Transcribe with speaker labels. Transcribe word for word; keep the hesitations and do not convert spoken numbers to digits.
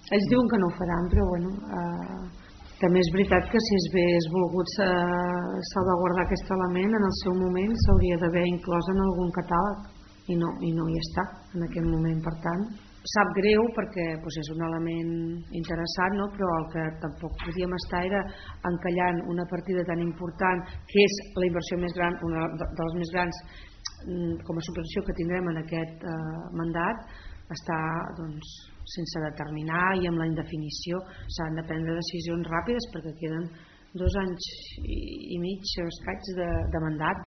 Speaker 1: Ells diuen que no ho faran, però bueno, eh, també és veritat que si es hagués volgut eh, salvaguardar aquest element en el seu moment s'hauria d'haver inclòs en algun catàleg i no, i no hi està en aquest moment. Per tant, sap greu perquè doncs, és un element interessant, no? Però el que tampoc podíem estar era encallant una partida tan important que és la inversió més gran, una de les més grans com a subvenció que tindrem en aquest eh, mandat, està doncs, sense determinar i amb la indefinició. S'han de prendre decisions ràpides perquè queden dos anys i mig escaig de, de mandat.